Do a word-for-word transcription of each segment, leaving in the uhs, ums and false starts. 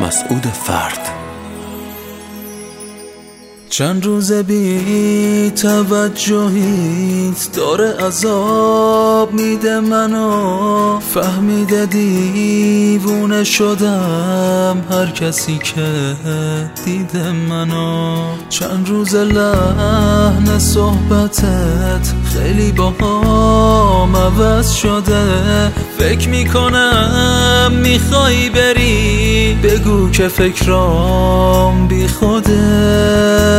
مسعود فرد. چند روز بی توجهیت داره عذاب میده منو، فهمیده دیوونه شدم هر کسی که دیده منو. چند روز لحن صحبتت خیلی باهام عوض شده، فکر میکنم میخوای بری، بگو که فکرام بی خوده.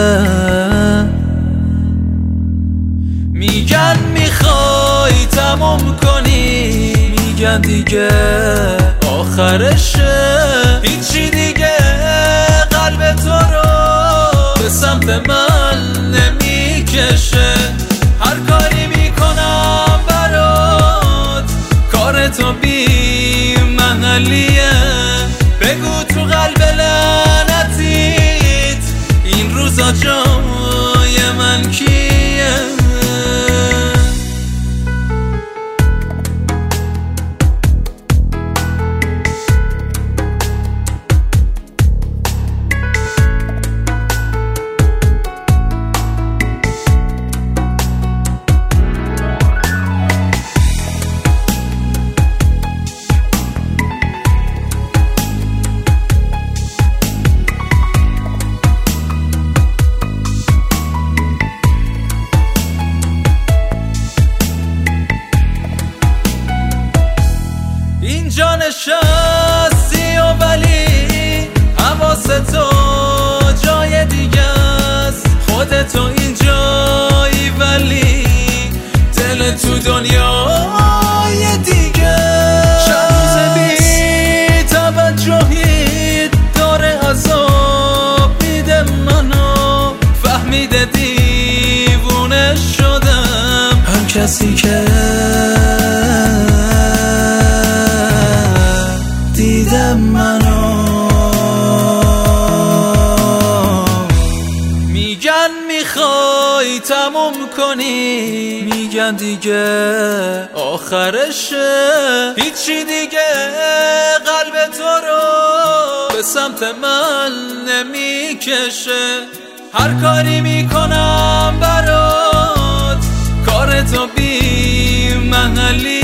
میگن میخوای تموم کنی، میگن دیگه آخرشه، هیچی دیگه قلب تو رو به سمت من نمیکشه. هر کاری میکنم برات کار تو بی محلیه، بگو تو قلب لعنتیت این روزا جای من کیه؟ اینجا نشستی و ولی حواستو جای دیگه است، خودتو اینجایی ولی دل تو دنیای دیگه. چند روز بی توجهی داره عذاب میده منو، فهمیده دیوونه شدم هر کسی که دیدم منو. میگن میخوای تموم کنی، میگن دیگه آخرشه، هیچی دیگه قلب تو رو به سمت من نمیکشه. هر کاری میکنم برات کار تو بی محلی